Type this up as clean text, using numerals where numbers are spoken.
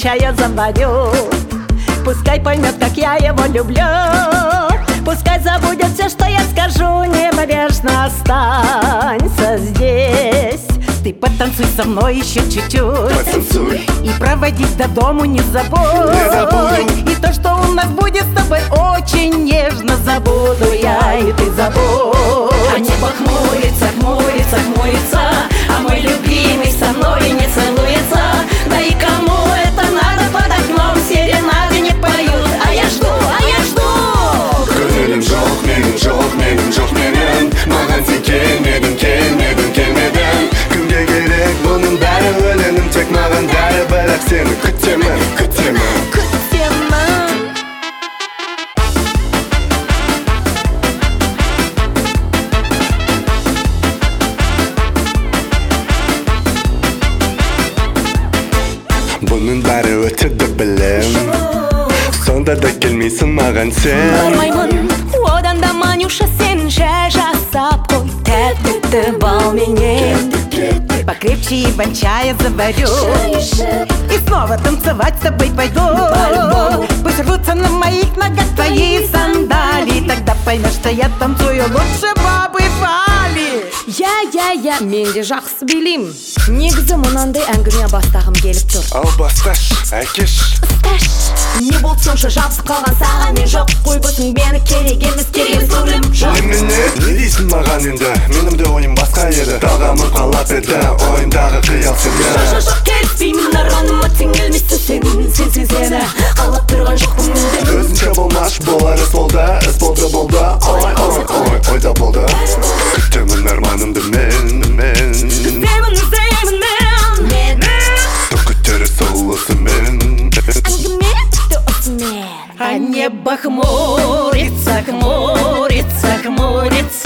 чая заварю. Пускай поймет, как я его люблю. Пускай забудет все, что я скажу. Небрежно останься здесь. Ты потанцуй со мной еще чуть-чуть. Потанцуй. И проводить до дому не забудь. Не забудем. И то, что у нас будет с тобой, очень нежно забуду я, и ты забудь. А небо хмурится, хмурится, хмурится, а мой любимый со мной не целуется. Да и кому это надо, под окном серенады не поют. А я жду, а я жду. Gönlüm жоқ, менің жоқ, менің жоқ менен. Маған сен келмедің, келмедің, келмедің. Кімге керек бұның бәрі, өлеңім тек маған дәрі. Бірақ сені күтемін, күтемін. Бұның бәрі өтеді білем. Сонда да келмейсің маған сен. Бармаймын, одан да Манюша, сен же жасап қой. Тәтті балменен. Покрепче Иван чая заварю. И снова танцевать с тобой пойду. Пусть рвутся на моих ногах твои сандалии. Тогда поймешь, что я танцую лучше бабы Вали. Я менде жақсы білем. Негізі мұнандай әңгіме бастағым келіп тұр. Ал басташ, әкеш. Не болды сонша жабысып қалған саған мен жоқ. Қой болсын мені керек емес, көңілім жоқ. Не дейсің маған енді? Менің де ойым басқа еді. Талғамым қалап еді, ойындағы қиял сені. Жоқ, келіспеймін, арманыма теңелмейсің сен сені қалап тұрған жоқпын мүлде. Өзінше болмаш, болар іс болды, іс болды. Ойда болды. Күтемін арманымды мен. Іздеймін мен. Күттері соғылысымен. Әңгіме бітті осымен. А небо хмурится, хмурится, хмурится.